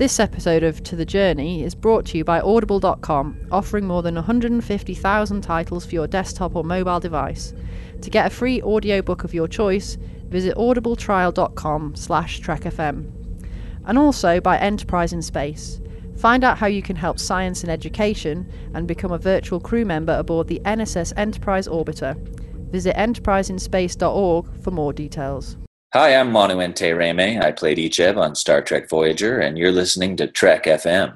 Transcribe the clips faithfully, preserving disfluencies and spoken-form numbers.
This episode of To The Journey is brought to you by Audible dot com, offering more than one hundred fifty thousand titles for your desktop or mobile device. To get a free audiobook of your choice, visit audibletrial dot com slash trek f m. And also by Enterprise in Space. Find out how you can help science and education and become a virtual crew member aboard the N S S Enterprise Orbiter. Visit enterprise in space dot org for more details. Hi, I'm Monumente Reme. I played Ichev on Star Trek Voyager, and you're listening to Trek F M.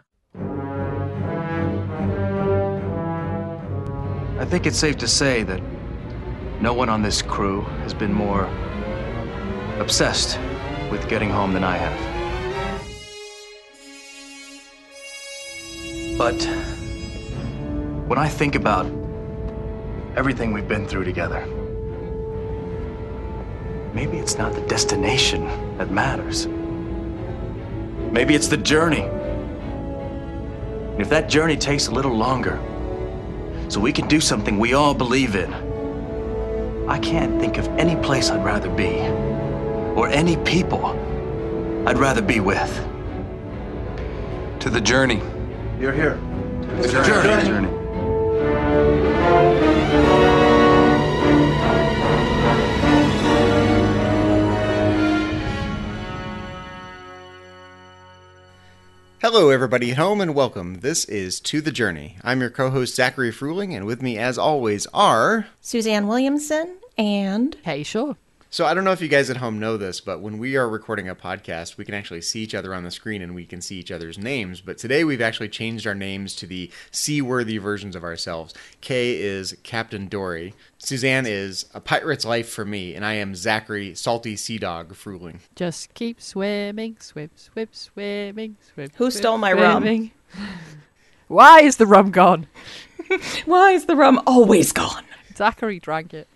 I think it's safe to say that no one on this crew has been more obsessed with getting home than I have. But when I think about everything we've been through together, maybe it's not the destination that matters. Maybe it's the journey. And if that journey takes a little longer, so we can do something we all believe in, I can't think of any place I'd rather be, or any people I'd rather be with. To the journey. You're here. To the journey. journey. journey. Hello, everybody at home, and welcome. This is To The Journey. I'm your co-host, Zachary Fruling, and with me, as always, are... Suzanne Williamson and... Hey, sure. So I don't know if you guys at home know this, but when we are recording a podcast, we can actually see each other on the screen and we can see each other's names. But today we've actually changed our names to the C-worthy versions of ourselves. Kay is Captain Dory. Suzanne is A Pirate's Life for me. And I am Zachary Salty Sea Dog Fruling. Just keep swimming, swim, swim, swimming, swim. Who swim, stole my swimming. rum? Why is the rum gone? Why is the rum always gone? Zachary drank it.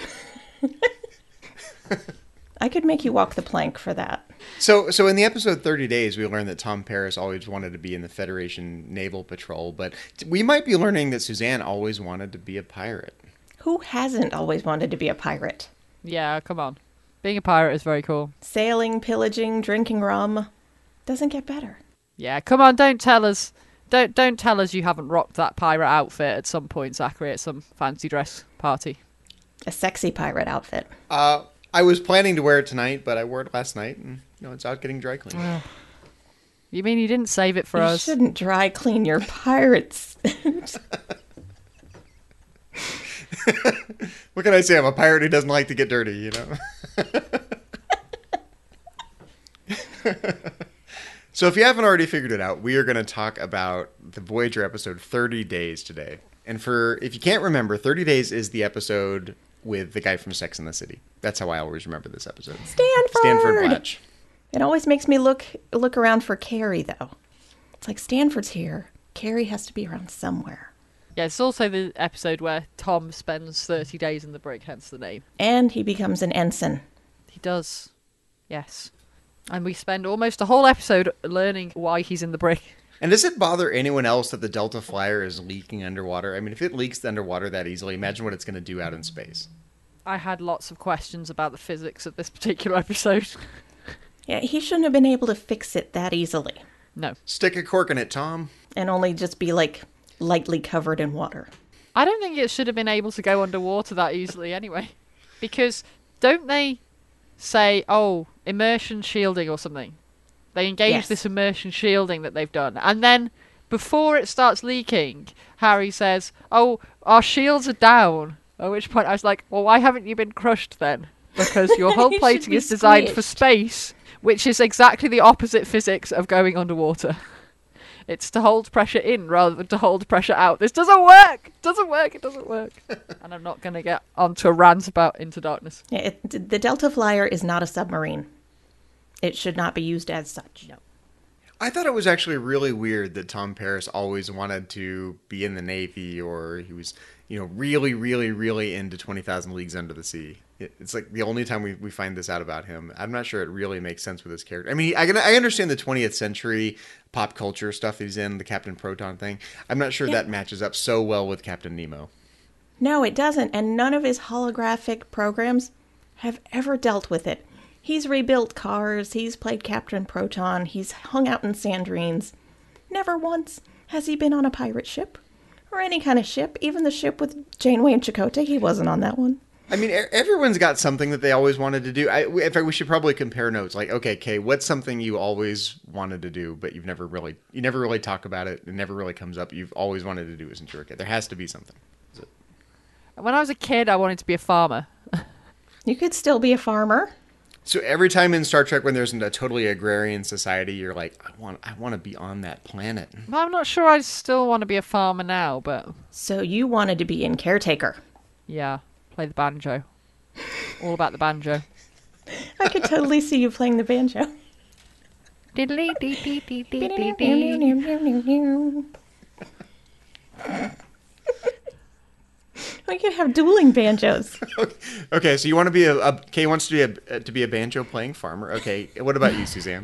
I could make you walk the plank for that. So so in the episode thirty days, we learned that Tom Paris always wanted to be in the Federation Naval Patrol, but we might be learning that Suzanne always wanted to be a pirate. Who hasn't always wanted to be a pirate? Yeah, come on. Being a pirate is very cool. Sailing, pillaging, drinking rum. Doesn't get better. Yeah, come on, don't tell us. Don't don't tell us you haven't rocked that pirate outfit at some point, Zachary, at some fancy dress party. A sexy pirate outfit. Uh... I was planning to wear it tonight, but I wore it last night, and you know, it's out getting dry cleaned. You mean you didn't save it for you us? You shouldn't dry clean your pirates. What can I say? I'm a pirate who doesn't like to get dirty, you know? So if you haven't already figured it out, we are going to talk about the Voyager episode thirty days today. And for, if you can't remember, thirty days is the episode with the guy from Sex and the City. That's how I always remember this episode. Stanford! Stanford Blatch. It always makes me look look around for Carrie, though. It's like, Stanford's here. Carrie has to be around somewhere. Yeah, it's also the episode where Tom spends thirty days in the brig, hence the name. And he becomes an ensign. He does. Yes. And we spend almost a whole episode learning why he's in the brig. And does it bother anyone else that the Delta Flyer is leaking underwater? I mean, if it leaks underwater that easily, imagine what it's going to do out in space. I had lots of questions about the physics of this particular episode. Yeah, he shouldn't have been able to fix it that easily. No. Stick a cork in it, Tom. And only just be, like, lightly covered in water. I don't think it should have been able to go underwater that easily anyway. Because don't they say, oh, immersion shielding or something? They engage yes. this immersion shielding that they've done. And then, before it starts leaking, Harry says, oh, our shields are down. At which point I was like, well, why haven't you been crushed then? Because your hull You plating should be is designed squished. for space, which is exactly the opposite physics of going underwater. It's to hold pressure in rather than to hold pressure out. This doesn't work! It doesn't work, it doesn't work. And I'm not going to get onto a rant about Into Darkness. Yeah, it, the Delta Flyer is not a submarine. It should not be used as such. No. I thought it was actually really weird that Tom Paris always wanted to be in the Navy, or he was, you know, really, really, really into twenty thousand Leagues Under the Sea. It's like the only time we, we find this out about him. I'm not sure it really makes sense with his character. I mean, I can, I understand the twentieth century pop culture stuff that he's in, the Captain Proton thing. I'm not sure Yeah. that matches up so well with Captain Nemo. No, it doesn't. And none of his holographic programs have ever dealt with it. He's rebuilt cars, he's played Captain Proton, he's hung out in Sandrines. Never once has he been on a pirate ship. Or any kind of ship. Even the ship with Janeway and Chakotay, he wasn't on that one. I mean, e- everyone's got something that they always wanted to do. I, in fact, we should probably compare notes. Like, okay, Kay, what's something you always wanted to do, but you've never really, you never really talk about it. It never really comes up. You've always wanted to do it since you were a kid. There has to be something. Is it? When I was a kid, I wanted to be a farmer. You could still be a farmer. So every time in Star Trek when there's a totally agrarian society, you're like, I want, I want to be on that planet. Well, I'm not sure I still want to be a farmer now, but So you wanted to be in Caretaker. yeah, play the banjo. All about the banjo. I could totally see you playing the banjo. Diddly dee dee dee dee dee dee. We could have dueling banjos. Okay, so you want to be a, a Kay wants to be a to be a banjo playing farmer. Okay, what about you, Suzanne?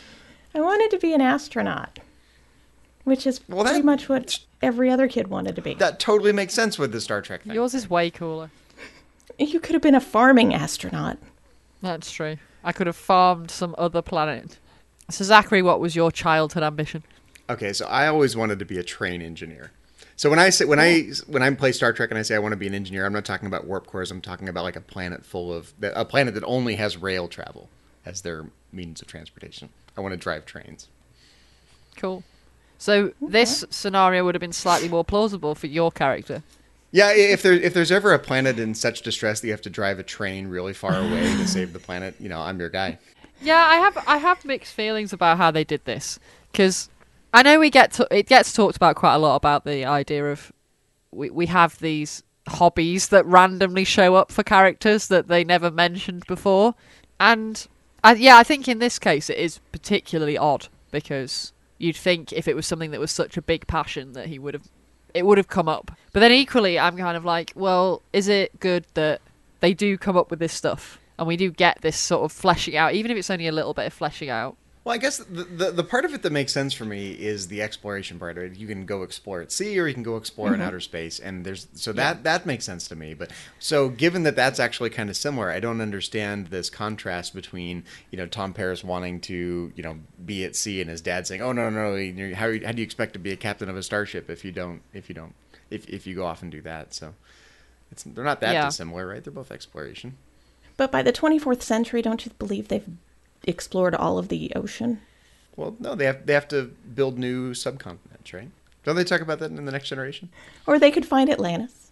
I wanted to be an astronaut, which is Well, that- pretty much what every other kid wanted to be. That totally makes sense with the Star Trek thing. Yours is way cooler. You could have been a farming astronaut. That's true. I could have farmed some other planet. So Zachary, what was your childhood ambition? Okay, so I always wanted to be a train engineer. So when I say when I when I play Star Trek and I say I want to be an engineer, I'm not talking about warp cores. I'm talking about like a planet full of a planet that only has rail travel as their means of transportation. I want to drive trains. Cool. So this scenario would have been slightly more plausible for your character. Yeah, i- if there if there's ever a planet in such distress that you have to drive a train really far away to save the planet, you know, I'm your guy. Yeah, I have I have mixed feelings about how they did this, because I know we get to, it gets talked about quite a lot about the idea of we we have these hobbies that randomly show up for characters that they never mentioned before, and I, yeah, I think in this case it is particularly odd because you'd think if it was something that was such a big passion that he would have it would have come up. But then equally, I'm kind of like, well, is it good that they do come up with this stuff and we do get this sort of fleshing out, even if it's only a little bit of fleshing out? Well, I guess the, the the part of it that makes sense for me is the exploration part of it. You can go explore at sea, or you can go explore in outer space, and there's so that that makes sense to me. But so given that that's actually kind of similar, I don't understand this contrast between you know Tom Paris wanting to you know be at sea and his dad saying, "Oh no no, no you're- how how do you expect to be a captain of a starship if you don't if you don't if if you go off and do that?" So it's they're not that Yeah. dissimilar, right? They're both exploration. But by the twenty-fourth century, don't you believe they've explored all of the ocean? Well, no, they have they have to build new subcontinents, right? Don't they talk about that in the Next Generation? Or they could find Atlantis.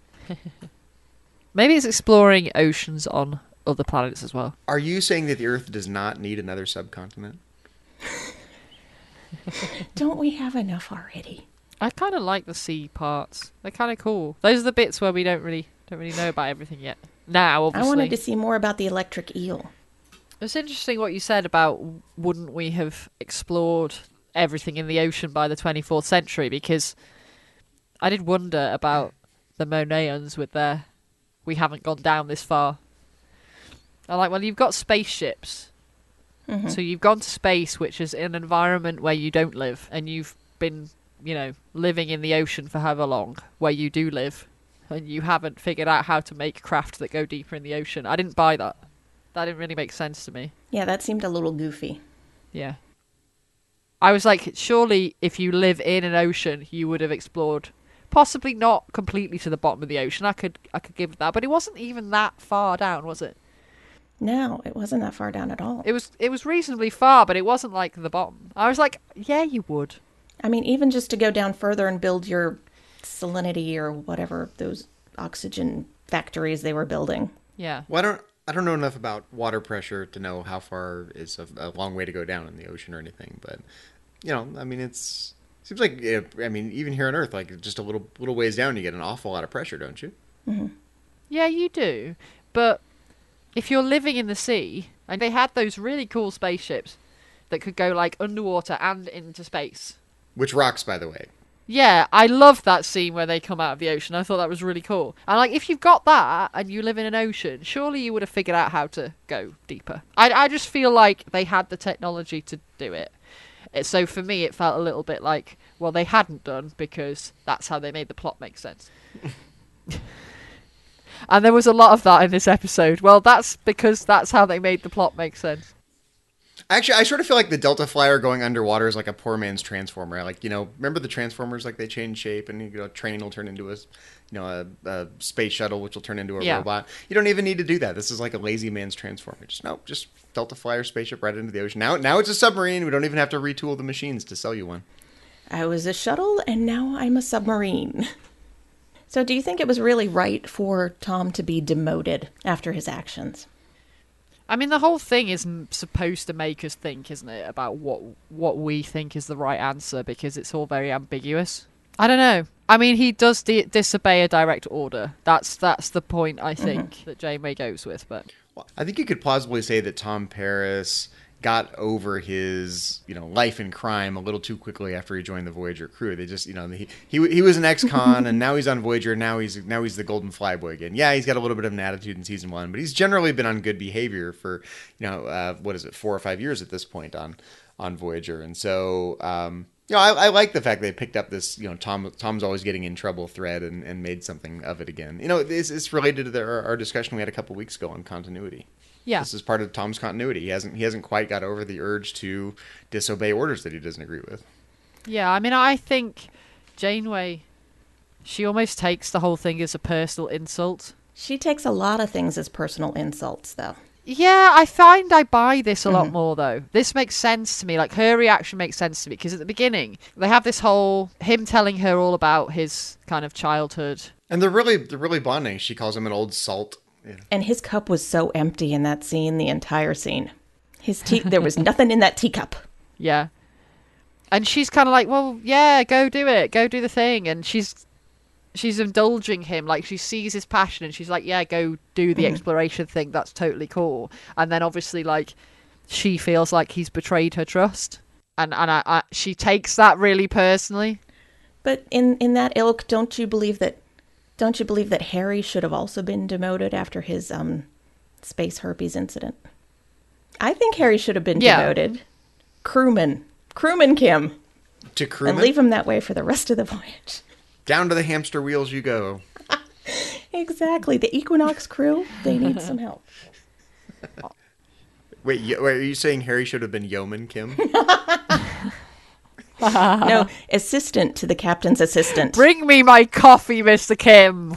Maybe it's exploring oceans on other planets as well. Are you saying that the Earth does not need another subcontinent? Don't we have enough already? I kind of like the sea parts. They're kind of cool. Those are the bits where we don't really don't really know about everything yet. Now, obviously, I wanted to see more about the electric eel. It's interesting what you said about wouldn't we have explored everything in the ocean by the twenty-fourth century, because I did wonder about the Monaians with their we haven't gone down this far. I'm like, well, you've got spaceships. Mm-hmm. So you've gone to space, which is an environment where you don't live, and you've been, you know, living in the ocean for however long, where you do live, and you haven't figured out how to make craft that go deeper in the ocean. I didn't buy that. That didn't really make sense to me. Yeah, that seemed a little goofy. Yeah. I was like, surely if you live in an ocean, you would have explored, possibly not completely to the bottom of the ocean. I could I could give that, but it wasn't even that far down, was it? No, it wasn't that far down at all. It was it was reasonably far, but it wasn't like the bottom. I was like, yeah, you would. I mean, even just to go down further and build your salinity or whatever, those oxygen factories they were building. Yeah. Well, I don't I don't know enough about water pressure to know how far is a, a long way to go down in the ocean or anything. But you know, I mean, it's seems like eh, I mean, even here on Earth, like just a little little ways down, you get an awful lot of pressure, don't you? Mm-hmm. Yeah, you do. But if you're living in the sea, and they had those really cool spaceships that could go like underwater and into space. Which rocks, by the way. Yeah, I love that scene where they come out of the ocean. I thought that was really cool. And like, if you've got that and you live in an ocean, surely you would have figured out how to go deeper. I, I just feel like they had the technology to do it. It- So for me, it felt a little bit like, well, they hadn't done because that's how they made the plot make sense. And there was a lot of that in this episode. Well, that's because that's how they made the plot make sense. Actually, I sort of feel like the Delta Flyer going underwater is like a poor man's Transformer. Like, you know, remember the Transformers? Like, they change shape, and you know, a train will turn into a, you know, a, a space shuttle, which will turn into a Yeah. robot. You don't even need to do that. This is like a lazy man's Transformer. Just no, just Delta Flyer spaceship right into the ocean. Now, now it's a submarine. We don't even have to retool the machines to sell you one. I was a shuttle, and now I'm a submarine. So do you think it was really right for Tom to be demoted after his actions? I mean, the whole thing is m- supposed to make us think, isn't it, about what what we think is the right answer, because it's all very ambiguous. I don't know. I mean, he does di- disobey a direct order. That's that's the point, I think, mm-hmm. that Janeway goes with. But well, I think you could plausibly say that Tom Paris got over his, you know, life in crime a little too quickly after he joined the Voyager crew. They just, you know, he he, he was an ex-con, and now he's on Voyager. And now he's now he's the Golden Flyboy again. Yeah, he's got a little bit of an attitude in season one, but he's generally been on good behavior for, you know, uh, what is it, four or five years at this point on on Voyager. And so, um, you know, I, I like the fact they picked up this, you know, Tom Tom's always getting in trouble thread and, and made something of it again. You know, it's, it's related to the, our, our discussion we had a couple weeks ago on continuity. Yeah. This is part of Tom's continuity. He hasn't he hasn't quite got over the urge to disobey orders that he doesn't agree with. Yeah, I mean, I think Janeway, she almost takes the whole thing as a personal insult. She takes a lot of things as personal insults, though. Yeah, I find I buy this a Mm-hmm. lot more, though. This makes sense to me. Like, her reaction makes sense to me, because at the beginning, they have this whole, him telling her all about his kind of childhood. And they're really, they're really bonding. She calls him an old salt. Yeah. And his cup was so empty in that scene, the entire scene. His tea, there was nothing in that teacup. Yeah. And she's kind of like, well, yeah, go do it. Go do the thing. And she's she's indulging him. Like, she sees his passion, and she's like, yeah, go do the mm-hmm. exploration thing. That's totally cool. And then, obviously, like, she feels like he's betrayed her trust. And, and I, I, she takes that really personally. But in, in that ilk, don't you believe that Don't you believe that Harry should have also been demoted after his um, space herpes incident? I think Harry should have been yeah. demoted. Crewman. Crewman Kim. To crewman? And leave him that way for the rest of the voyage. Down to the hamster wheels you go. Exactly. The Equinox crew, they need some help. Wait, wait, are you saying Harry should have been Yeoman Kim? No, assistant to the captain's assistant. Bring me my coffee, Mister Kim.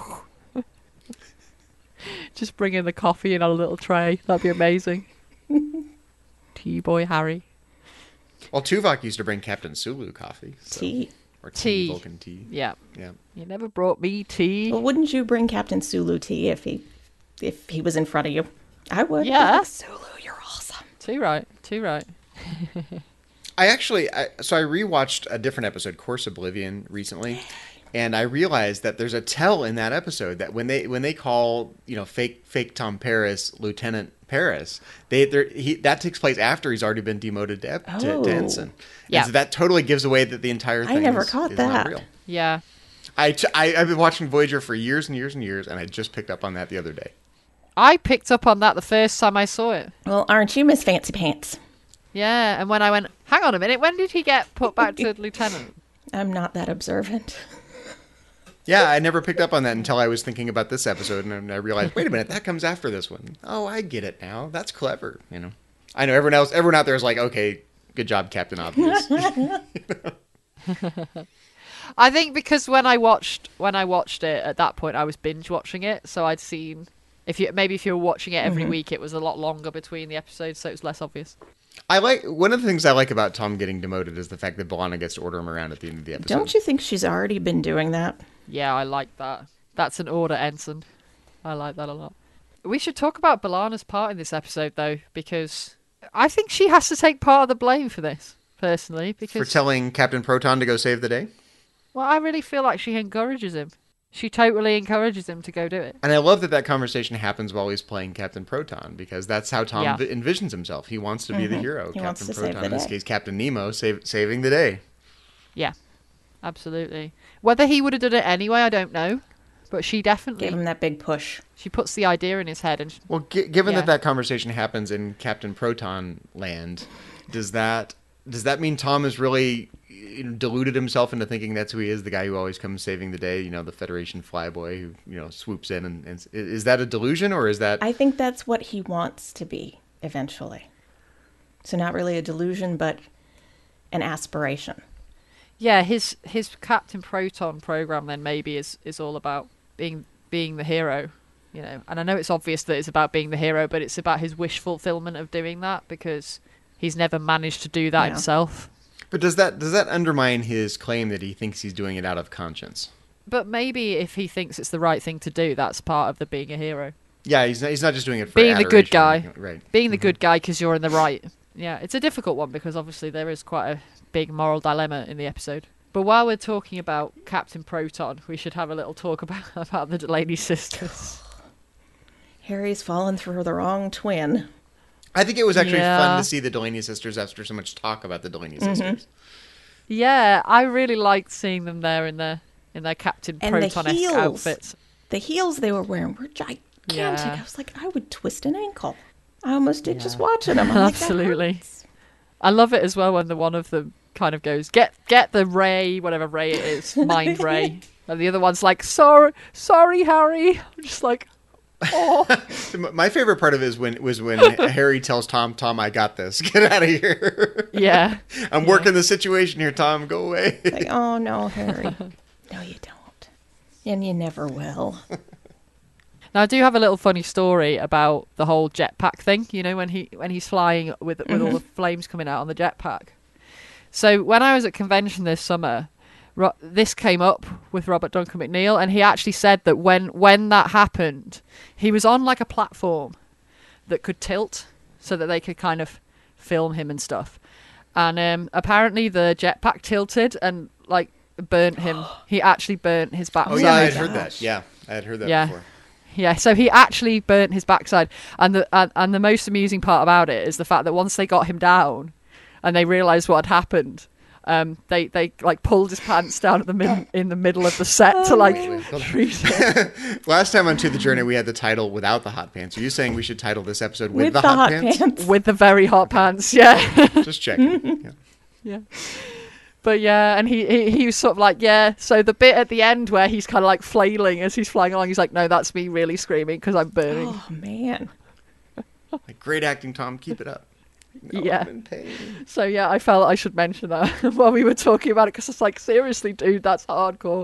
Just bring in the coffee in on a little tray. That'd be amazing. Tea boy Harry. Well, Tuvok used to bring Captain Sulu coffee. So. Tea. Or tea, tea. Vulcan tea. Yeah. Yeah. You never brought me tea. Well, wouldn't you bring Captain Sulu tea if he if he was in front of you? I would. Yeah. Like, Sulu, you're awesome. Too right. Too right. I actually, I, so I rewatched a different episode, Course Oblivion, recently, and I realized that there's a tell in that episode that when they when they call, you know, fake fake Tom Paris Lieutenant Paris, they he that takes place after he's already been demoted to, oh. to, to ensign. Yeah. And so that totally gives away that the entire thing I never is, caught is that. not real. Yeah. I, I, I've been watching Voyager for years and years and years, and I just picked up on that the other day. I picked up on that the first time I saw it. Well, aren't you Miss Fancy Pants? Yeah, and when I went, hang on a minute, when did he get put back to lieutenant? I'm not that observant. Yeah, I never picked up on that until I was thinking about this episode, and I realized, wait a minute, that comes after this one. Oh, I get it now. That's clever, you know. I know everyone else, everyone out there is like, okay, good job, Captain Obvious. I think because when I watched when I watched it at that point, I was binge watching it, so I'd seen if you maybe if you were watching it every mm-hmm. week, it was a lot longer between the episodes, so it was less obvious. I like one of the things I like about Tom getting demoted is the fact that B'Elanna gets to order him around at the end of the episode. Don't you think she's already been doing that? Yeah, I like that. That's an order, ensign. I like that a lot. We should talk about B'Elanna's part in this episode, though, because I think she has to take part of the blame for this, personally. Because for telling Captain Proton to go save the day? Well, I really feel like she encourages him. She totally encourages him to go do it. And I love that that conversation happens while he's playing Captain Proton, because that's how Tom yeah. v- envisions himself. He wants to be mm-hmm. the hero. He Captain wants to Proton, save the in this day. case, Captain Nemo, save, saving the day. Yeah, absolutely. Whether he would have done it anyway, I don't know. But she definitely... Gave him that big push. She puts the idea in his head. and. She, well, g- given yeah. that that conversation happens in Captain Proton land, does that does that mean Tom is really... you know, deluded himself into thinking that's who he is, the guy who always comes saving the day, you know, the Federation flyboy who, you know, swoops in. And, and is that a delusion, or is that... I think that's what he wants to be eventually. So not really a delusion, but an aspiration. Yeah, his his Captain Proton program then maybe is, is all about being being the hero, you know. And I know it's obvious that it's about being the hero, but it's about his wish fulfillment of doing that, because he's never managed to do that Yeah. himself. But does that does that undermine his claim that he thinks he's doing it out of conscience? But maybe if he thinks it's the right thing to do, that's part of the being a hero. Yeah, he's not, he's not just doing it for Being the good adoration or guy. anything, right? Being the good guy because you're in the right. Yeah, it's a difficult one because obviously there is quite a big moral dilemma in the episode. But while we're talking about Captain Proton, we should have a little talk about, about the Delaney sisters. Harry's fallen for the wrong twin. I think it was actually Yeah. fun to see the Delaney sisters after so much talk about the Delaney sisters. Yeah, I really liked seeing them there in their in their Captain And the Proton-esque heels. outfits. The heels they were wearing were gigantic. Yeah. I was like, I would twist an ankle. I almost did Yeah. just watching them. I'm like, that Absolutely. hurts. I love it as well when the one of them kind of goes, get get the ray, whatever ray it is, mind ray. And the other one's like, sorry, sorry, Harry. I'm just like, oh. My favorite part of it is when was when Harry tells Tom, "Tom, I got this. Get out of here. Yeah. I'm working the situation here, Tom. Go away." Like, oh no, Harry. No, you don't. And you never will. Now I do have a little funny story about the whole jetpack thing. You know, when he when he's flying with with all the flames coming out on the jetpack. So when I was at convention this summer, Ro- this came up with Robert Duncan McNeil, and he actually said that when when that happened, he was on like a platform that could tilt, so that they could kind of film him and stuff. And um, apparently the jetpack tilted and like burnt him. He actually burnt his backside. Oh yeah, I my had heard that. gosh. Yeah, I had heard that Yeah. before. Yeah, so he actually burnt his backside, and the and, and the most amusing part about it is the fact that once they got him down, and they realised what had happened, um, they they like pulled his pants down at the mid- in the middle of the set to like treat him. Last time on To the Journey, we had the title without the hot pants. Are you saying we should title this episode with, With the, hot, pants? with the very hot pants. Yeah, Just checking. Yeah. yeah. But yeah, and he, he he was sort of like, yeah. So the bit at the end where he's kind of like flailing as he's flying along, he's like, no, that's me really screaming because I'm burning. Oh man. Like, great acting, Tom. Keep it up. No, Yeah. I'm in pain. So yeah, I felt I should mention that while we were talking about it because it's like, seriously, dude, that's hardcore.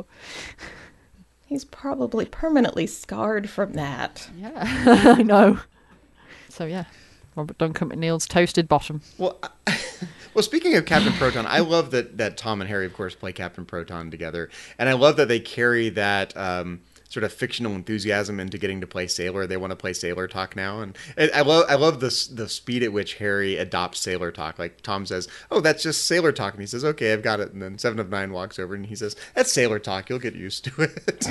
He's probably permanently scarred from that. Yeah, I know. So yeah, Robert Duncan McNeil's toasted bottom. Well, I, well, speaking of Captain Proton, I love that that Tom and Harry, of course, play Captain Proton together, and I love that they carry that um, sort of fictional enthusiasm into getting to play Sailor. They want to play Sailor Talk now, and I I love I love the s- the speed at which Harry adopts Sailor Talk. Like Tom says, "Oh, that's just Sailor Talk," and he says, "Okay, I've got it." And then Seven of Nine walks over and he says, "That's Sailor Talk. You'll get used to it."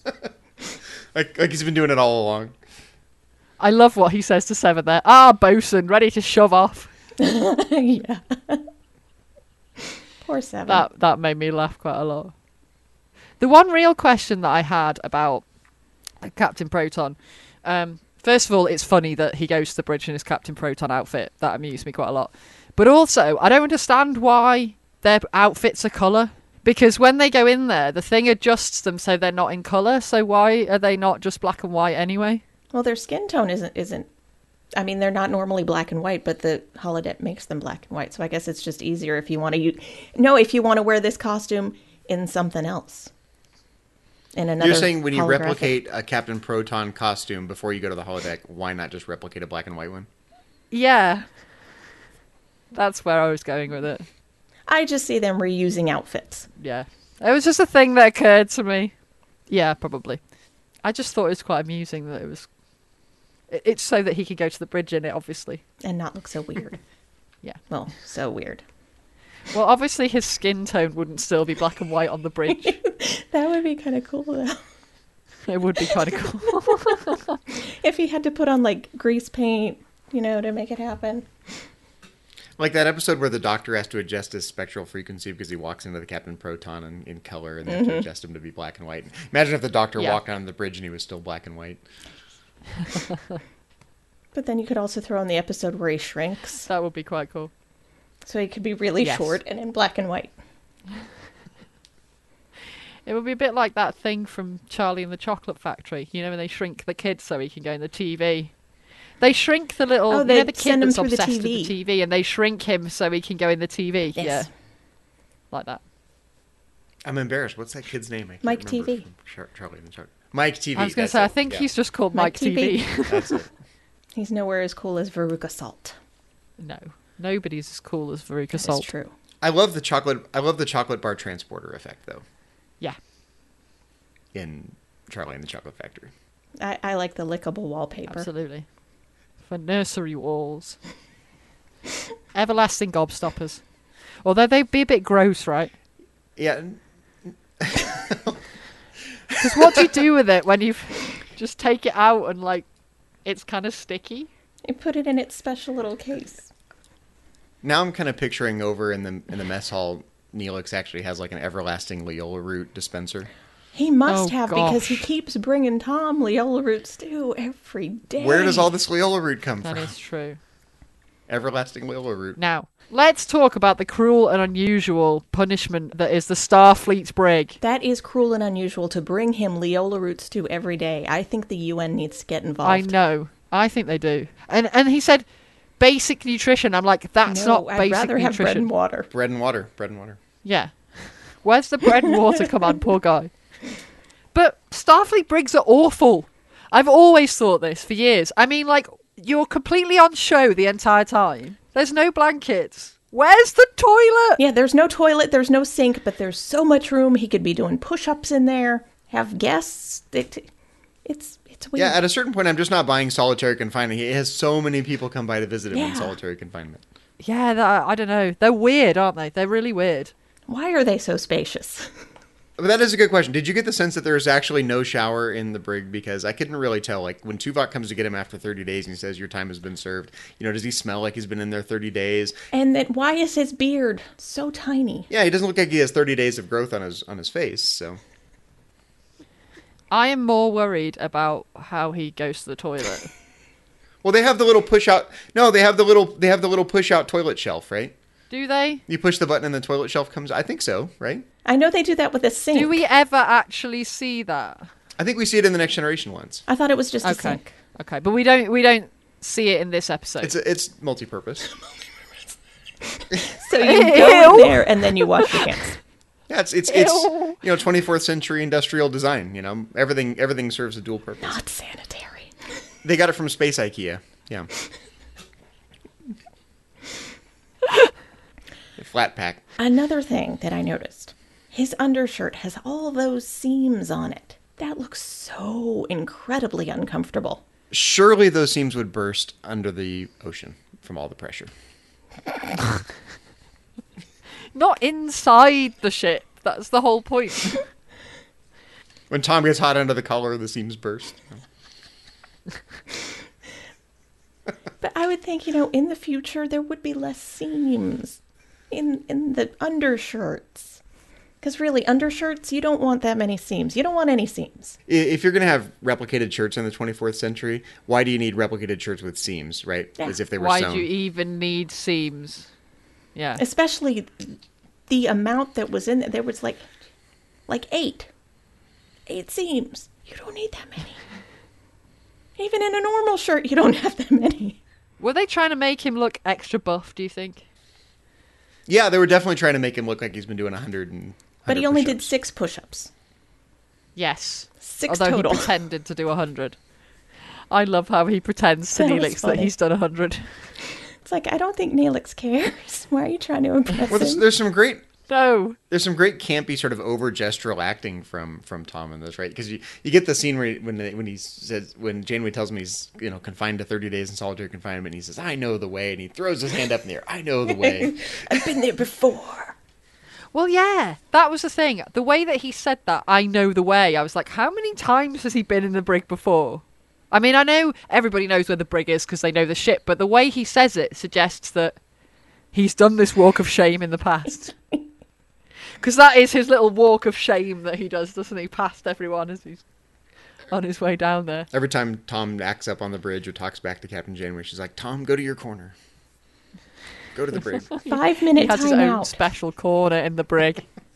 like like he's been doing it all along. I love what he says to Seven there. Ah, bosun, ready to shove off. Yeah. Poor Seven. That that made me laugh quite a lot. The one real question that I had about Captain Proton, um, first of all, it's funny that he goes to the bridge in his Captain Proton outfit. That amused me quite a lot. But also, I don't understand why their outfits are colour. Because when they go in there, the thing adjusts them so they're not in colour. So why are they not just black and white anyway? Well, their skin tone isn't isn't. I mean, they're not normally black and white, but the holodeck makes them black and white. So I guess it's just easier if you want to use. No, if you want to wear this costume in something else. In another. You're saying when you holographic- replicate a Captain Proton costume before you go to the holodeck, why not just replicate a black and white one? Yeah. That's where I was going with it. I just see them reusing outfits. Yeah. It was just a thing that occurred to me. Yeah, probably. I just thought it was quite amusing that it was... it- It's so that he could go to the bridge in it, obviously. And not look so weird. Yeah. Well, so weird. Well, obviously his skin tone wouldn't still be black and white on the bridge. That would be kind of cool, though. It would be kind of cool. If he had to put on, like, grease paint, you know, to make it happen. Like that episode where the doctor has to adjust his spectral frequency because he walks into the Captain Proton in, in color and they have to adjust him to be black and white. Imagine if the doctor Yeah. walked on the bridge and he was still black and white. But then you could also throw in the episode where he shrinks. That would be quite cool. So he could be really Yes. short and in black and white. It would be a bit like that thing from Charlie and the Chocolate Factory. You know, when they shrink the kid so he can go in the T V. They shrink the little, Oh, you they know, the kid send him that's through the obsessed T with V. the T V, and they shrink him so he can go in the T V. Yes. Yeah, like that. I'm embarrassed. What's that kid's name? I can't Mike remember T V. from Char- Charlie and the Chocolate. Mike T V. I was going to that's say, I it. think Yeah. he's just called Mike Mike, T V. T V. That's it. He's nowhere as cool as Veruca Salt. No, nobody's as cool as Veruca That's Salt. true. I love the chocolate. I love the chocolate bar transporter effect, though, Yeah. in Charlie and the Chocolate Factory. I, I like the lickable wallpaper. Absolutely. For nursery walls. Everlasting gobstoppers. Although they'd be a bit gross, right? Yeah. Because what do you do with it when you just take it out and, like, it's kind of sticky? You put it in its special little case. Now I'm kind of picturing over in the in the mess hall, Neelix actually has like an everlasting Leola root dispenser. He must Oh, have because he gosh. keeps bringing Tom Leola root stew every day. Where does all this Leola root come That from? is true. Everlasting Leola root. Now, let's talk about the cruel and unusual punishment that is the Starfleet's brig. That is cruel and unusual to bring him Leola root stew every day. I think the U N needs to get involved. I know. I think they do. And and he said basic nutrition. I'm like, that's No, not I'd basic rather have bread nutrition. and water. Bread and water. Bread and water. Yeah. Where's the bread and water? Come on, poor guy. But Starfleet brigs are awful. I've always thought this for years. I mean, like, you're completely on show the entire time. There's no blankets. Where's the toilet? Yeah, there's no toilet, there's no sink, but there's so much room. He could be doing push-ups in there, have guests. It, it's it's weird. Yeah, at a certain point, I'm just not buying solitary confinement. He has so many people come by to visit him in Yeah. solitary confinement. Yeah, that, I don't know. They're weird, aren't they? They're really weird. Why are they so spacious? But that is a good question. Did you get the sense that there's actually no shower in the brig? Because I couldn't really tell. Like, when Tuvok comes to get him after thirty days and he says, your time has been served, you know, does he smell like he's been in there thirty days? And then why is his beard so tiny? Yeah, he doesn't look like he has thirty days of growth on his on his face, so... I am more worried about how he goes to the toilet. Well, they have the little push-out... No, they have the little they have the little push-out toilet shelf, right? Do they? You push the button and the toilet shelf comes... I think so, right? I know they do that with a sink. Do we ever actually see that? I think we see it in the Next Generation ones. I thought it was just a Okay. sink. Okay, but we don't we don't see it in this episode. It's it's multi-purpose. So you go in Ew. there and then you wash your hands. Yeah, it's it's it's Ew. you know twenty-fourth century industrial design. You know, everything everything serves a dual purpose. Not sanitary. They got it from Space IKEA. Yeah. Flat pack. Another thing that I noticed. His undershirt has all those seams on it. That looks so incredibly uncomfortable. Surely those seams would burst under the ocean from all the pressure. Not inside the ship. That's the whole point. When Tom gets hot under the collar, the seams burst. But I would think, you know, in the future there would be less seams in in the undershirts. Because really, undershirts, you don't want that many seams. You don't want any seams. I- If you're going to have replicated shirts in the twenty-fourth century, why do you need replicated shirts with seams, right? Yeah. As if they were Why sewn. do you even need seams? Yeah. Especially the amount that was in there. There was like, like eight. Eight seams. You don't need that many. Even in a normal shirt, you don't have that many. Were they trying to make him look extra buff, do you think? Yeah, they were definitely trying to make him look like he's been doing a hundred and. But he only did six push-ups. Yes. Six Although total. he pretended to do a hundred. I love how he pretends to That was Neelix that funny. he's done a hundred. It's like, I don't think Neelix cares. Why are you trying to impress Well, there's, him? there's some great No. there's some great campy sort of over gestural acting from from Tom in this, right? Because you, you get the scene where he, when they, when he says when Janeway tells him he's you know confined to thirty days in solitary confinement, and he says I know the way, and he throws his hand up in the air, I know the way. I've been there before. Well, yeah, that was the thing. The way that he said that, I know the way. I was like, how many times has he been in the brig before? I mean, I know everybody knows where the brig is because they know the ship, but the way he says it suggests that he's done this walk of shame in the past. Because that is his little walk of shame that he does, doesn't he? Past everyone as he's on his way down there. Every time Tom acts up on the bridge or talks back to Captain Janeway, she's like, Tom, go to your corner. Go to the brig. Five He minute has his own timeout. special corner in the brig.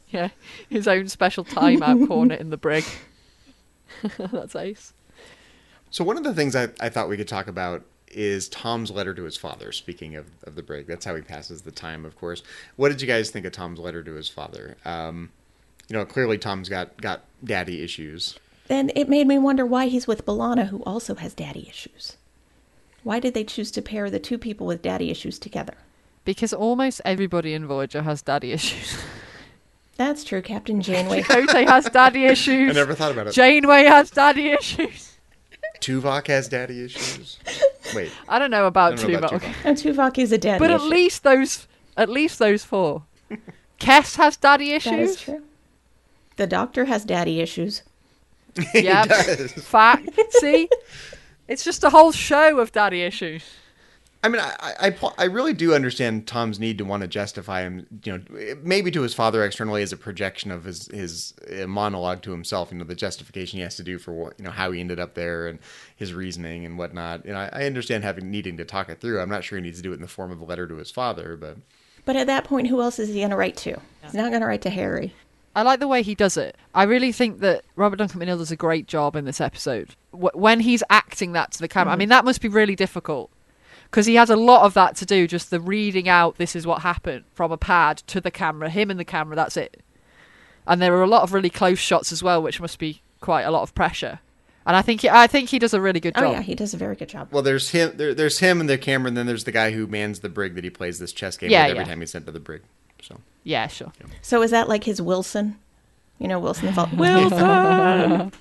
Yeah, his own special timeout corner in the brig. That's ace. So one of the things I, I thought we could talk about is Tom's letter to his father, speaking of, of the brig. That's how he passes the time, of course. What did you guys think of Tom's letter to his father? Um, you know, clearly Tom's got, got daddy issues. Then it made me wonder why he's with B'Elanna, who also has daddy issues. Why did they choose to pair the two people with daddy issues together? Because almost everybody in Voyager has daddy issues. That's true, Captain Janeway. Chakotay has daddy issues. I never thought about it. Janeway has daddy issues. Tuvok has daddy issues. Wait, I don't know about I don't know about Tuvok. Tuvok. And Tuvok is a daddy But at issue. least those, at least those four. Kess has daddy issues. That is true. The Doctor has daddy issues. Yeah, does. fact. See, it's just a whole show of daddy issues. I mean, I, I, I really do understand Tom's need to want to justify him, you know, maybe to his father externally as a projection of his, his uh, monologue to himself, you know, the justification he has to do for what, you know, how he ended up there and his reasoning and whatnot. You know, I, I understand having, needing to talk it through. I'm not sure he needs to do it in the form of a letter to his father, but. But at that point, who else is he going to write to? He's not going to write to Harry. I like the way he does it. I really think that Robert Duncan McNeill does a great job in this episode. W- when he's acting that to the camera, mm. I mean, that must be really difficult. Because he has a lot of that to do, just the reading out, this is what happened, from a pad to the camera, him and the camera, that's it. And there are a lot of really close shots as well, which must be quite a lot of pressure. And I think he, I think he does a really good job. Oh, yeah, he does a very good job. Well, there's him there, there's him and the camera, and then there's the guy who mans the brig that he plays this chess game Yeah, with every yeah. time he's sent to the brig. So Yeah, sure. Yeah. So is that like his Wilson? You know, Wilson. Felt, Wilson!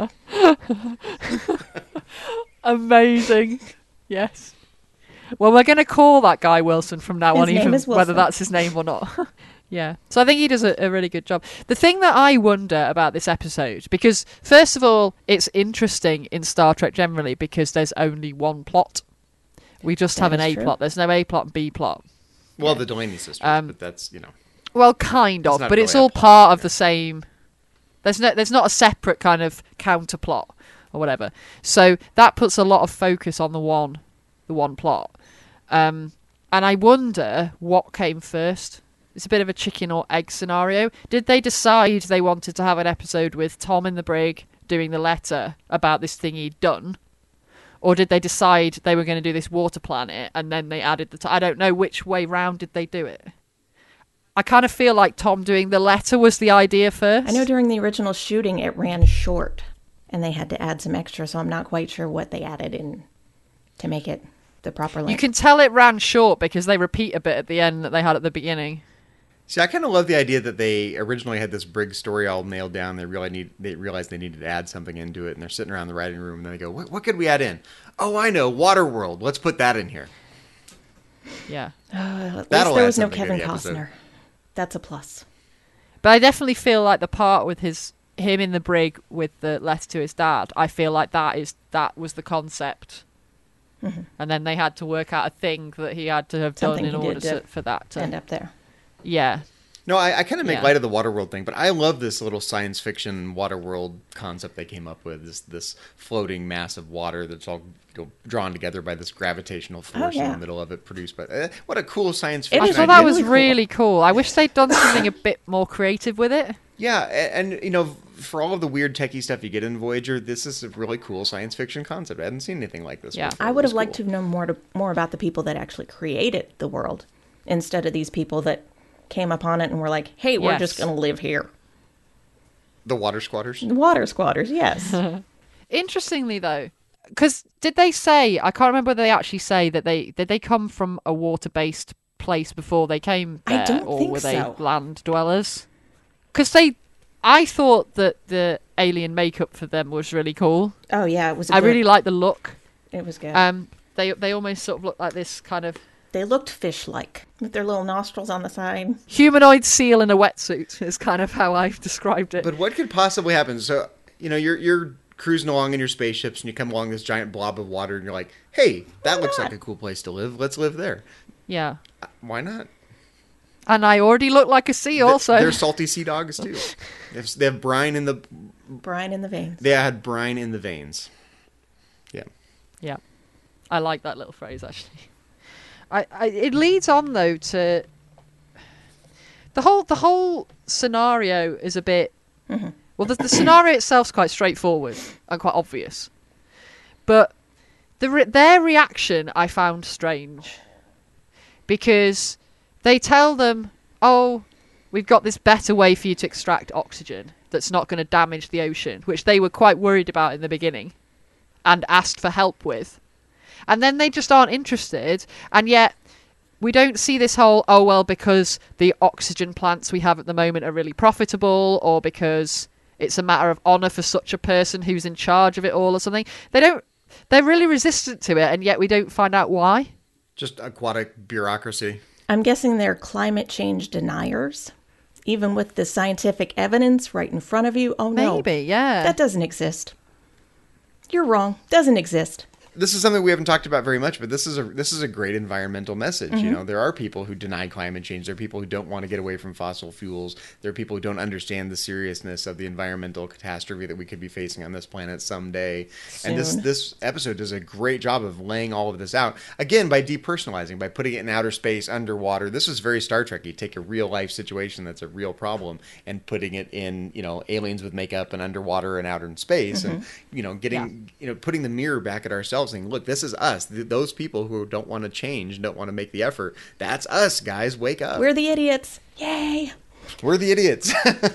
Amazing. Yes. Well, we're going to call that guy Wilson from now His on, name even is Wilson. whether that's his name or not. Yeah. So I think he does a, a really good job. The thing that I wonder about this episode, because first of all, it's interesting in Star Trek generally because there's only one plot. We just That have an is A true. plot. There's no A plot and B plot. Well, the Delaney sisters, Um, but that's, you know. Well, kind It's of, not but really it's a all plot, part of yeah. the same. There's no, there's not a separate kind of counter plot or whatever. So that puts a lot of focus on the one, the one plot. Um, and I wonder what came first. It's a bit of a chicken or egg scenario. Did they decide they wanted to have an episode with Tom in the brig doing the letter about this thing he'd done? Or did they decide they were going to do this water planet and then they added the... T- I don't know which way round did they do it. I kind of feel like Tom doing the letter was the idea first. I know during the original shooting it ran short and they had to add some extra, so I'm not quite sure what they added in to make it the proper length. You can tell it ran short because they repeat a bit at the end that they had at the beginning. See, I kind of love the idea that they originally had this brig story all nailed down. They really need, they realized they needed to add something into it, and they're sitting around the writing room, and then they go, "What, what could we add in? Oh, I know, Waterworld. Let's put that in here." Yeah. Uh, at least That'll there add was no something to Kevin the episode. Costner. That's a plus. But I definitely feel like the part with his him in the brig with the letter to his dad, I feel like that is that was the concept. Mm-hmm. And then they had to work out a thing that he had to have Something done in he order did to to, for that to End up there. Yeah. No, I, I kind of make Yeah. light of the Waterworld thing, but I love this little science fiction Waterworld concept they came up with. This this floating mass of water that's all you know, drawn together by this gravitational force in yeah. the middle of it, produced by. Uh, what a cool science It fiction! I is thought idea. that was really cool. really cool. I wish they'd done something a bit more creative with it. Yeah, a- and you know, for all of the weird techie stuff you get in Voyager, this is a really cool science fiction concept. I hadn't seen anything like this. Yeah. before. I It would was have liked cool. to have known more to, more about the people that actually created the world instead of these people that came upon it and were like, "Hey, we're Yes. just going to live here." The water squatters. Water squatters, yes. Interestingly, though, because did they say? I can't remember whether they actually say that they did they come from a water-based place before they came I there, don't or think were they so. land dwellers? Because they, I thought that the alien makeup for them was really cool. Oh yeah, it was. A I good, really like the look. It was good. Um, they they almost sort of look like this kind of they looked fish-like with their little nostrils on the side. humanoid seal in a wetsuit. Is kind of how I've described it. But what could possibly happen? So, you know, you're you're cruising along in your spaceships and you come along this giant blob of water and you're like, "Hey, that looks like a cool place to live. Let's live there." Yeah, Uh, Why not? and I already look like a sea. Also, They're salty sea dogs too. They have, they have brine in the. Brine in the veins. They had brine in the veins. Yeah. Yeah, I like that little phrase actually. I, I it leads on though to the whole the whole scenario is a bit. Mm-hmm. Well, the, the scenario itself's quite straightforward and quite obvious, but the re- their reaction I found strange because they tell them, "Oh, we've got this better way for you to extract oxygen that's not going to damage the ocean," which they were quite worried about in the beginning and asked for help with. And then they just aren't interested, and yet we don't see this whole, oh, well, because the oxygen plants we have at the moment are really profitable, or because it's a matter of honour for such a person who's in charge of it all or something. They don't, they're really resistant to it, and yet we don't find out why. Just aquatic bureaucracy. I'm guessing they're climate change deniers. Even with the scientific evidence right in front of you. Oh, no. Maybe, yeah. That doesn't exist. You're wrong. Doesn't exist. This is something we haven't talked about very much, but this is a this is a great environmental message. Mm-hmm. You know, there are people who deny climate change. There are people who don't want to get away from fossil fuels. There are people who don't understand the seriousness of the environmental catastrophe that we could be facing on this planet someday. Soon. And this this episode does a great job of laying all of this out. Again, by depersonalizing, by putting it in outer space, underwater. This is very Star Trek. You take a real life situation that's a real problem and putting it in, you know, aliens with makeup and underwater and out in space, Mm-hmm. and you know, getting you know, putting the mirror back at ourselves. Saying, look, this is us. Th- those people who don't want to change, don't want to make the effort. That's us, guys. Wake up. We're the idiots. Yay. We're the idiots.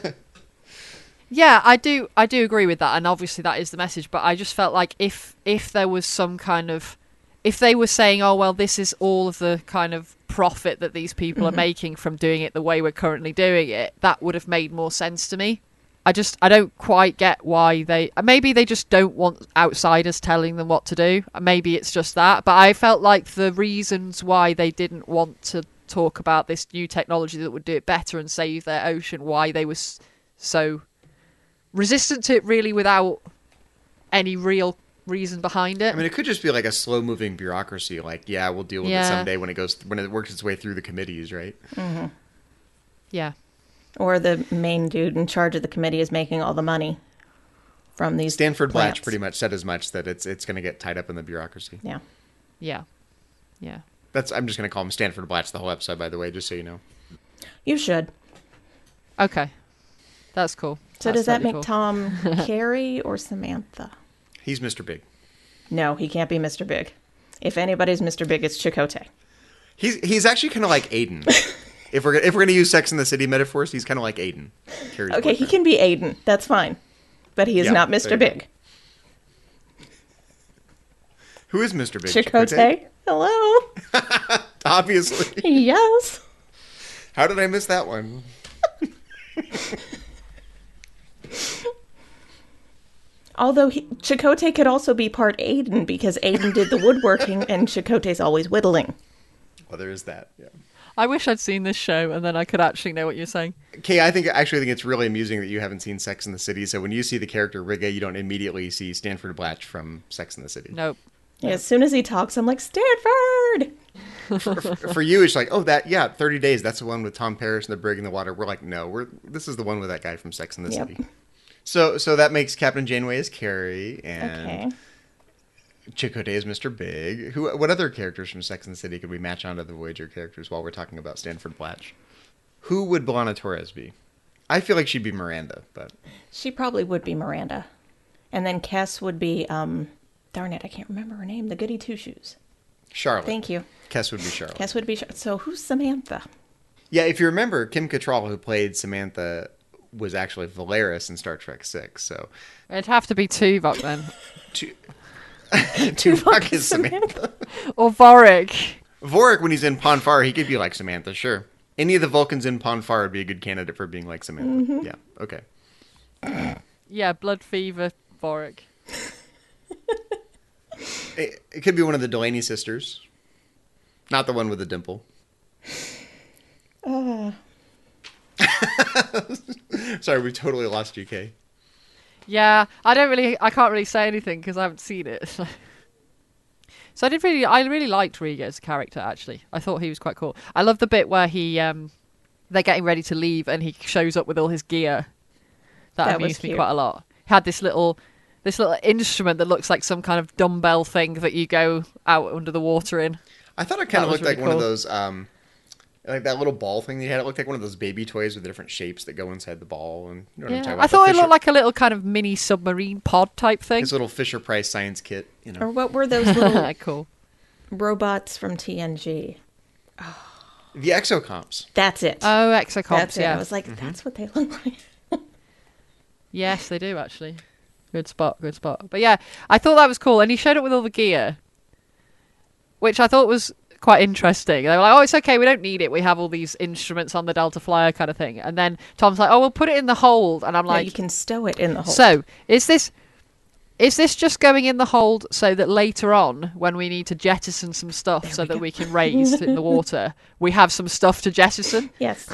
Yeah, I do. I do agree with that, and obviously that is the message. But I just felt like if if there was some kind of, if they were saying, "Oh well, this is all of the kind of profit that these people Mm-hmm. are making from doing it the way we're currently doing it," that would have made more sense to me. I just I don't quite get why they. Maybe they just don't want outsiders telling them what to do. Maybe it's just that. But I felt like the reasons why they didn't want to talk about this new technology that would do it better and save their ocean, why they were s- so resistant to it, really, without any real reason behind it. I mean, it could just be like a slow-moving bureaucracy. Like, yeah, we'll deal with Yeah. it someday when it goes when it works its way through the committees, right? Yeah. Or the main dude in charge of the committee is making all the money from these Stanford plants. Blatch pretty much said as much, that it's it's going to get tied up in the bureaucracy. Yeah. Yeah. Yeah. That's I'm just going to call him Stanford Blatch the whole episode, by the way, just so you know. You should. Okay. That's cool. So That's does that totally make cool. Tom Carey or Samantha? He's Mister Big. No, he can't be Mister Big. If anybody's Mister Big, it's Chakotay. He's he's actually kind of like Aiden. if we're if we're going to use Sex and the City metaphors, he's kind of like Aiden. Carrie's Okay, he boyfriend. can be Aiden. That's fine. But he is Yeah, not there Mister you go. Big. Who is Mister Big? Chakotay? Hello? Obviously. Yes. How did I miss that one? Although he, Chakotay could also be part Aiden because Aiden did the woodworking and Chakotay's always whittling. Well, there is that. Yeah. I wish I'd seen this show and then I could actually know what you're saying. Kay, I think actually think it's really amusing that you haven't seen Sex and the City. So when you see the character Riga, you don't immediately see Stanford Blatch from Sex and the City. Nope. Yeah, as soon as he talks, I'm like, Stanford! For you, it's like, oh, that yeah, thirty days. That's the one with Tom Paris and the Brig in the Water. We're like, no, we're this is the one with that guy from Sex and the Yep. City. So so that makes Captain Janeway as Carrie and Okay. Chakotay is Mister Big. Who? What other characters from Sex and the City could we match onto the Voyager characters while we're talking about Stanford Blatch? Who would B'Elanna Torres be? I feel like she'd be Miranda, but She probably would be Miranda. And then Kes would be, um, darn it, I can't remember her name, the goody two-shoes. Charlotte. Thank you. Kes would be Charlotte. Kes would be, Char- so who's Samantha? Yeah, if you remember, Kim Cattrall, who played Samantha, was actually Valeris in Star Trek Six. So It'd have to be Tuvok then. Tu- Tuvok is Samantha. Or Vorik. Vorik, when he's in Ponfar, he could be like Samantha, sure. Any of the Vulcans in Ponfar would be a good candidate for being like Samantha. Mm-hmm. Yeah, okay. Yeah, Blood Fever Vorik. It, it could be one of the Delaney sisters. Not the one with the dimple. Uh, Sorry, we totally lost you, Kay. Yeah, I don't really, I can't really say anything because I haven't seen it. So I did really, I really liked Riga as a character. Actually, I thought he was quite cool. I love the bit where he, um, they're getting ready to leave and he shows up with all his gear. That, That was amused me cute. quite a lot. He had this little, this little instrument that looks like some kind of dumbbell thing that you go out under the water in. I thought it kind That of was looked like really one of cool. those, um, Like that little ball thing they had, it looked like one of those baby toys with the different shapes that go inside the ball. And you know what I'm Yeah, talking I about? thought The it Fisher- looked like a little kind of mini submarine pod type thing. his little Fisher Price science kit. You know, Or what were those little Cool. robots from T N G? the exocomps. That's it. Oh, exocomps, That's it. yeah. I was like, that's what they look like. Yes, they do actually. Good spot, good spot. But yeah, I thought that was cool. And he showed up with all the gear, which I thought was quite interesting. They were like, oh, it's okay, we don't need it. We have all these instruments on the Delta Flyer kind of thing. And then Tom's like, oh, we'll put it in the hold. And I'm Yeah, like, you can stow it in the hole. so is this... Is this just going in the hold so that later on, when we need to jettison some stuff so we that go. we can raise in the water, we have some stuff to jettison? Yes.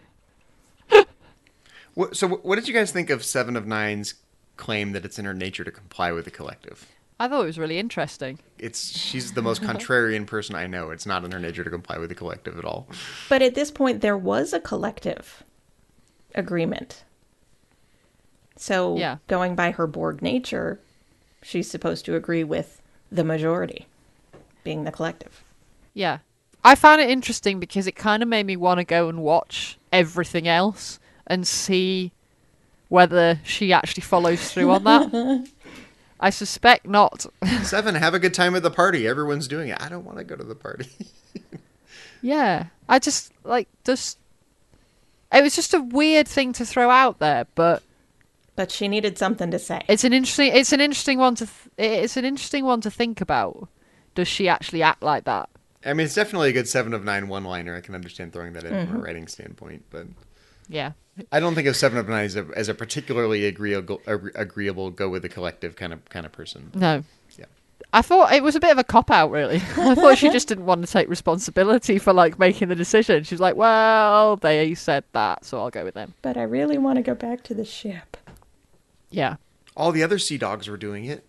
What, so, what did you guys think of Seven of Nine's claim that it's in her nature to comply with the collective? I thought it was really interesting. It's she's the most contrarian person I know. It's not in her nature to comply with the collective at all. But at this point, there was a collective agreement. So, Yeah. going by her Borg nature, she's supposed to agree with the majority, being the collective. Yeah. I found it interesting because it kind of made me want to go and watch everything else and see whether she actually follows through on that. I suspect not. Seven, have a good time at the party. Everyone's doing it. I don't want to go to the party. Yeah. I just, like, just... It was just a weird thing to throw out there, but But she needed something to say. it's an interesting it's an interesting one to th- it's an interesting one to think about. Does she actually act like that? I mean, it's definitely a good Seven of Nine one-liner. I can understand throwing that in from a writing standpoint, but Yeah. I don't think of Seven of Nine as a, as a particularly agreeable, agreeable go with the collective kind of kind of person. No. Yeah. I thought it was a bit of a cop-out, really. I thought she just didn't want to take responsibility for, like, making the decision. She was like, well, they said that, so I'll go with them. But I really want to go back to the ship. Yeah. All the other Sea Dogs were doing it.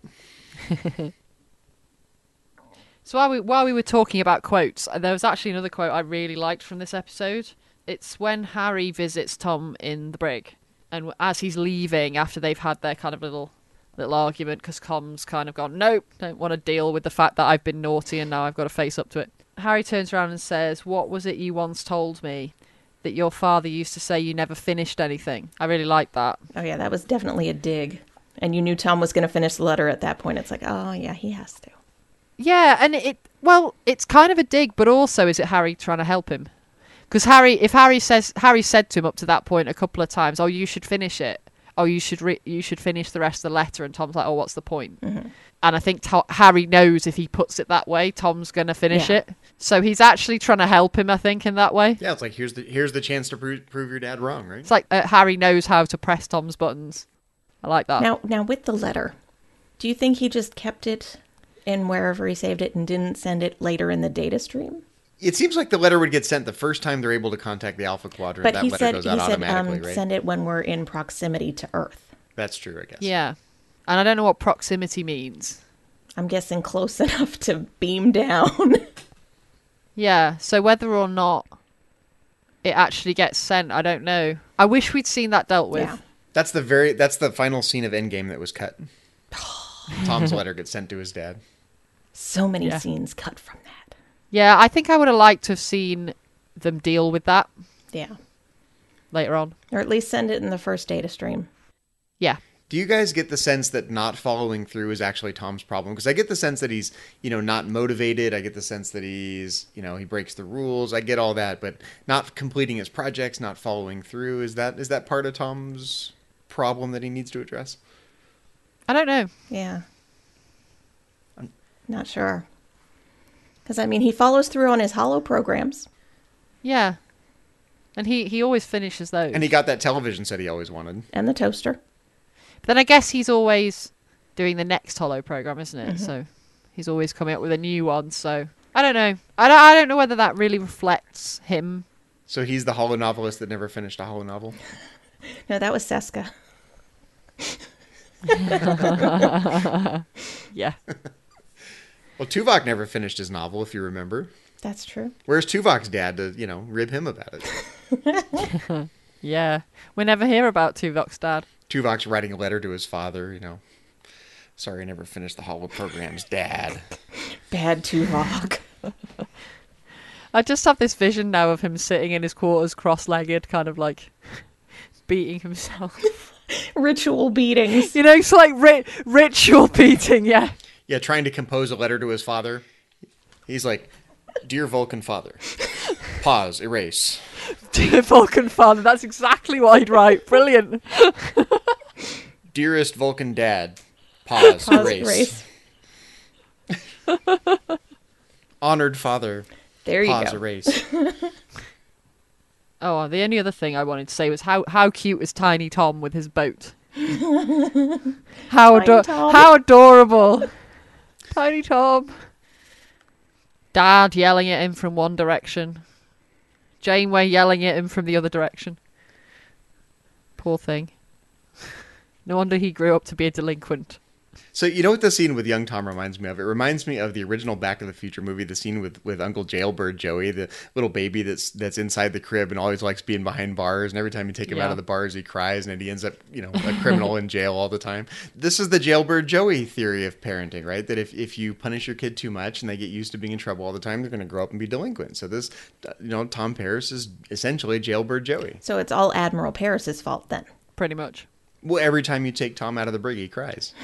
So while we while we were talking about quotes, uh, there was actually another quote I really liked from this episode. It's when Harry visits Tom in the brig, and w- as he's leaving after they've had their kind of little little argument, because Tom's kind of gone, nope, don't want to deal with the fact that I've been naughty and now I've got to face up to it. Harry turns around and says, what was it you once told me? That your father used to say you never finished anything. I really like that. Oh, yeah, that was definitely a dig. And you knew Tom was going to finish the letter at that point. It's like, oh, yeah, he has to. Yeah, and it, well, it's kind of a dig, but also is it Harry trying to help him? Because Harry, if Harry says, Harry said to him up to that point a couple of times, oh, you should finish it. Oh, you should re- you should finish the rest of the letter. And Tom's like, oh, what's the point? Mm-hmm. And I think to- Harry knows if he puts it that way, Tom's going to finish Yeah. it. So he's actually trying to help him, I think, in that way. Yeah, it's like here's the here's the chance to prove prove your dad wrong, right? It's like uh, Harry knows how to press Tom's buttons. I like that. Now, now with the letter, do you think he just kept it in wherever he saved it and didn't send it later in the data stream? It seems like the letter would get sent the first time they're able to contact the Alpha Quadrant. But that he letter said goes he out said automatically, um, right? send it when we're in proximity to Earth. That's true, I guess. Yeah. And I don't know what proximity means. I'm guessing close enough to beam down. Yeah, so whether or not it actually gets sent, I don't know. I wish we'd seen that dealt with. Yeah. That's the very that's the final scene of Endgame that was cut. Tom's letter gets sent to his dad. So many Yeah. scenes cut from that. Yeah, I think I would have liked to have seen them deal with that Yeah. later on. Or at least send it in the first data stream. Yeah. Do you guys get the sense that not following through is actually Tom's problem? Because I get the sense that he's, you know, not motivated. I get the sense that he's, you know, he breaks the rules. I get all that, but not completing his projects, not following through, is that is that part of Tom's problem that he needs to address? I don't know. Yeah. Not sure. Because, I mean, he follows through on his hollow programs. Yeah. And he, he always finishes those. And he got that television set he always wanted. And the toaster. But then I guess he's always doing the next Hollow program, isn't it? So he's always coming up with a new one. So I don't know. I don't, I don't know whether that really reflects him. So he's the holo novelist that never finished a holo novel. No, that was Seska. Yeah. Well, Tuvok never finished his novel, if you remember. That's true. Where's Tuvok's dad to, you know, rib him about it? Yeah. We never hear about Tuvok's dad. Tuvok's writing a letter to his father, you know. Sorry, I never finished the holo programs, Dad. Bad Tuvok. I just have this vision now of him sitting in his quarters, cross-legged, kind of like beating himself. Ritual beatings. You know, it's like ri- ritual beating, yeah. Yeah, trying to compose a letter to his father. He's like, "Dear Vulcan father." Pause, erase. Dear Vulcan father, that's exactly what I'd write. Brilliant. Dearest Vulcan dad. Pause, Pause, erase. erase. Honored father. There you Pause, go. erase. Oh, the only other thing I wanted to say was how, how cute is Tiny Tom with his boat? How Tiny ado- Tom. how adorable. Tiny Tom. Dad yelling at him from one direction. Janeway yelling at him from the other direction. Poor thing. No wonder he grew up to be a delinquent. So you know what the scene with young Tom reminds me of? It reminds me of the original Back to the Future movie, the scene with, with Uncle Jailbird Joey, the little baby that's that's inside the crib and always likes being behind bars. And every time you take him Yeah. out of the bars, he cries and he ends up, you know, a criminal in jail all the time. This is the Jailbird Joey theory of parenting, right? That if, if you punish your kid too much and they get used to being in trouble all the time, they're going to grow up and be delinquent. So this, you know, Tom Paris is essentially Jailbird Joey. So it's all Admiral Paris's fault then. Pretty much. Well, every time you take Tom out of the brig, he cries.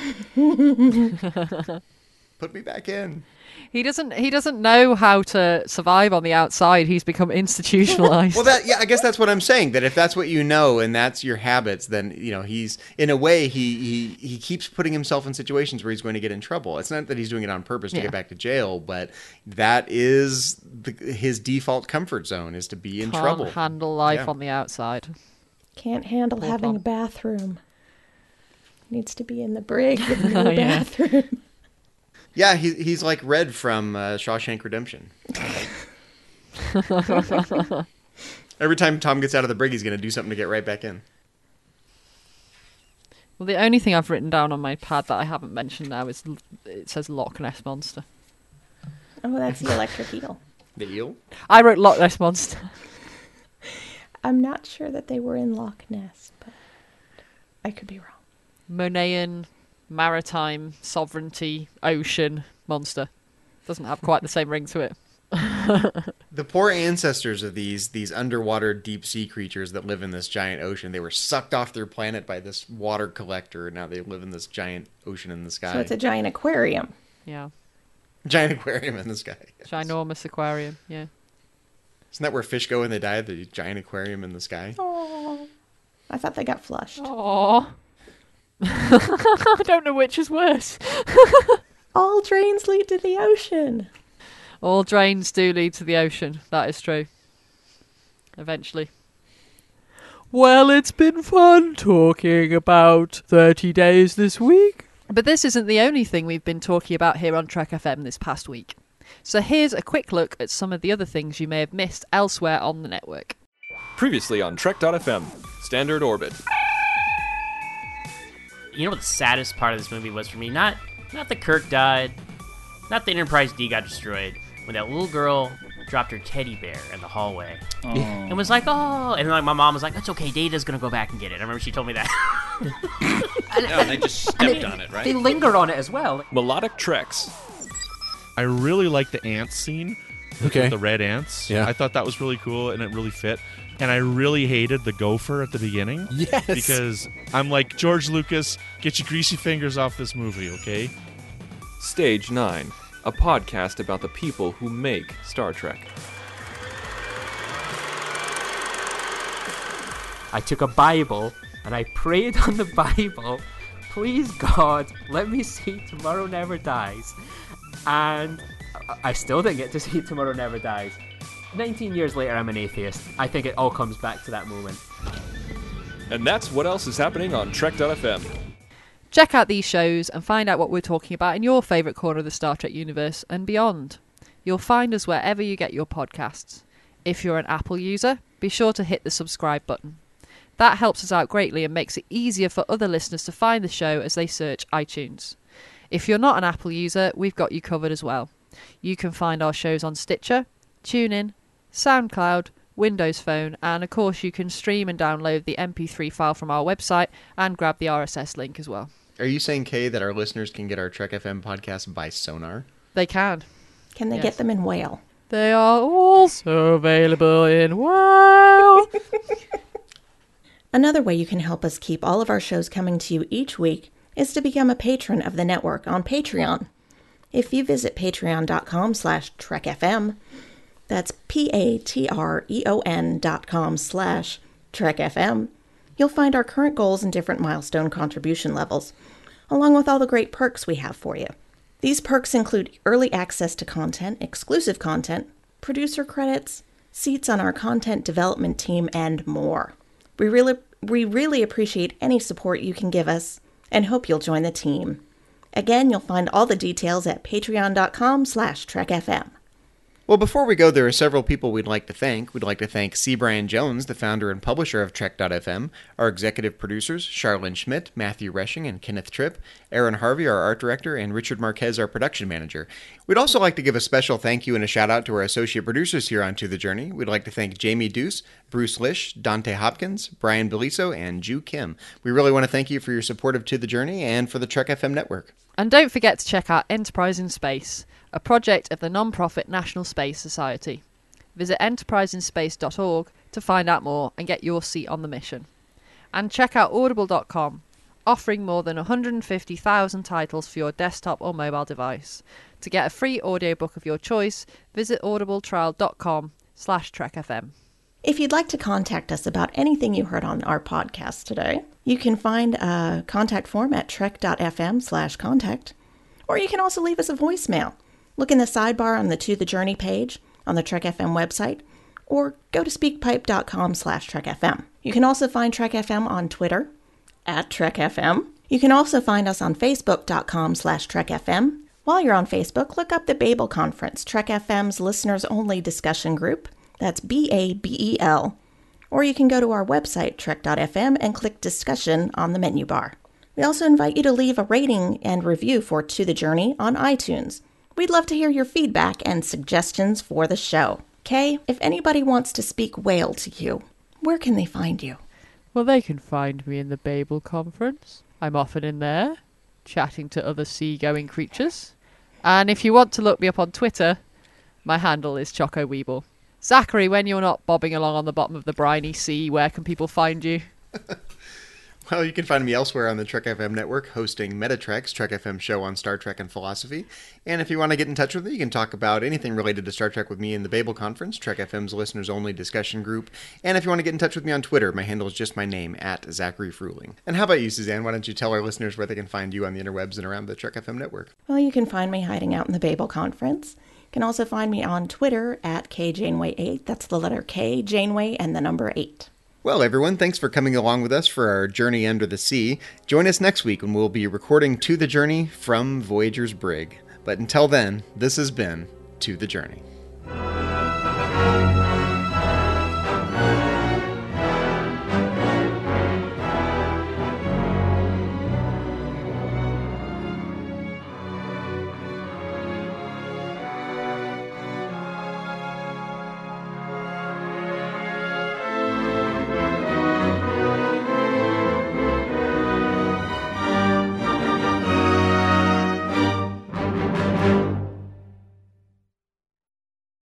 Put me back in. He doesn't he doesn't know how to survive on the outside. He's become institutionalized. Well, that yeah, I guess that's what I'm saying. That if that's what you know and that's your habits, then you know he's in a way he he he keeps putting himself in situations where he's going to get in trouble. It's not that he's doing it on purpose to Yeah. get back to jail, but that is the, his default comfort zone is to be in Can't trouble. handle life Yeah. on the outside. Can't handle Poor having Tom. a bathroom. Needs to be in the brig with no Yeah. bathroom. Yeah, he, he's like Red from uh, Shawshank Redemption. Every time Tom gets out of the brig, he's going to do something to get right back in. Well, the only thing I've written down on my pad that I haven't mentioned now is l- it says Loch Ness Monster. Oh, that's the electric eel. The eel? I wrote Loch Ness Monster. I'm not sure that they were in Loch Ness, but I could be wrong. Monayan, maritime, sovereignty, ocean, monster. Doesn't have quite the same ring to it. The poor ancestors of these these underwater deep sea creatures that live in this giant ocean, they were sucked off their planet by this water collector, and now they live in this giant ocean in the sky. So it's a giant aquarium. Yeah. giant aquarium in the sky. Yes. Ginormous aquarium, yeah. Isn't that where fish go when they die? The giant aquarium in the sky? Oh, I thought they got flushed. Aww. I don't know which is worse. All drains lead to the ocean. All drains do lead to the ocean. That is true. Eventually. Well, it's been fun talking about thirty days this week. But this isn't the only thing we've been talking about here on Trek F M this past week. So here's a quick look at some of the other things you may have missed elsewhere on the network. Previously on Trek dot F M, Standard Orbit. You know what the saddest part of this movie was for me? Not not that Kirk died, not that Enterprise D got destroyed, when that little girl dropped her teddy bear in the hallway. Oh. And was like, oh, and like my mom was like, that's okay, Data's gonna go back and get it. I remember she told me that. No, they just stepped on it, right? They linger on it as well. Melodic Treks. I really like the ants scene. with Okay. The red ants. Yeah. I thought that was really cool and it really fit. And I really hated the gopher at the beginning. Yes. Because I'm like, George Lucas, get your greasy fingers off this movie, okay? Stage nine, a podcast about the people who make Star Trek. I took a Bible and I prayed on the Bible, please God, let me see Tomorrow Never Dies. And I still didn't get to see Tomorrow Never Dies. nineteen years later, I'm an atheist. I think it all comes back to that moment. And that's what else is happening on Trek dot F M. Check out these shows and find out what we're talking about in your favourite corner of the Star Trek universe and beyond. You'll find us wherever you get your podcasts. If you're an Apple user, be sure to hit the subscribe button. That helps us out greatly and makes it easier for other listeners to find the show as they search iTunes. If you're not an Apple user, we've got you covered as well. You can find our shows on Stitcher, TuneIn, SoundCloud, Windows Phone, and of course you can stream and download the M P three file from our website and grab the R S S link as well. Are you saying, Kay, that our listeners can get our Trek F M podcast by sonar? They can. Can they Yes. get them in whale? They are also available in WoW. Another way you can help us keep all of our shows coming to you each week is to become a patron of the network on Patreon. If you visit patreon.com slash trekfm, that's P-A-T-R-E-O-N dot com slash trekfm, you'll find our current goals and different milestone contribution levels, along with all the great perks we have for you. These perks include early access to content, exclusive content, producer credits, seats on our content development team, and more. We really, we really appreciate any support you can give us and hope you'll join the team. Again, you'll find all the details at patreon.com slash trekfm. Well, before we go, there are several people we'd like to thank. We'd like to thank C. Brian Jones, the founder and publisher of Trek dot f m, our executive producers, Charlene Schmidt, Matthew Resching, and Kenneth Tripp, Aaron Harvey, our art director, and Richard Marquez, our production manager. We'd also like to give a special thank you and a shout-out to our associate producers here on To The Journey. We'd like to thank Jamie Deuce, Bruce Lish, Dante Hopkins, Brian Beliso, and Ju Kim. We really want to thank you for your support of To The Journey and for the Trek F M network. And don't forget to check out Enterprise in Space, a project of the non-profit National Space Society. Visit enterprise in space dot org to find out more and get your seat on the mission. And check out audible dot com, offering more than one hundred fifty thousand titles for your desktop or mobile device. To get a free audiobook of your choice, visit audibletrial.com slash trekfm. If you'd like to contact us about anything you heard on our podcast today, you can find a contact form at trek.fm slash contact, or you can also leave us a voicemail. Look in the sidebar on the To The Journey page on the Trek F M website, or go to speakpipe.com slash trekfm. You can also find Trek F M on Twitter, at Trek F M. You can also find us on facebook.com slash trekfm. While you're on Facebook, look up the Babel Conference, Trek F M's listeners-only discussion group. That's B A B E L. Or you can go to our website, trek dot f m, and click Discussion on the menu bar. We also invite you to leave a rating and review for To The Journey on iTunes. We'd love to hear your feedback and suggestions for the show. Kay, if anybody wants to speak whale to you, where can they find you? Well, they can find me in the Babel Conference. I'm often in there, chatting to other seagoing creatures. And if you want to look me up on Twitter, my handle is Choco Weeble. Zachary, when you're not bobbing along on the bottom of the briny sea, where can people find you? Well, you can find me elsewhere on the Trek F M network, hosting Metatrek's Trek F M show on Star Trek and philosophy. And if you want to get in touch with me, you can talk about anything related to Star Trek with me in the Babel Conference, Trek F M's listeners-only discussion group. And if you want to get in touch with me on Twitter, my handle is just my name, at Zachary Fruling. And how about you, Suzanne? Why don't you tell our listeners where they can find you on the interwebs and around the Trek F M network? Well, you can find me hiding out in the Babel Conference. You can also find me on Twitter at K Janeway eight. That's the letter K, Janeway, and the number eight. Well, everyone, thanks for coming along with us for our journey under the sea. Join us next week when we'll be recording To The Journey from Voyager's brig. But until then, this has been To The Journey.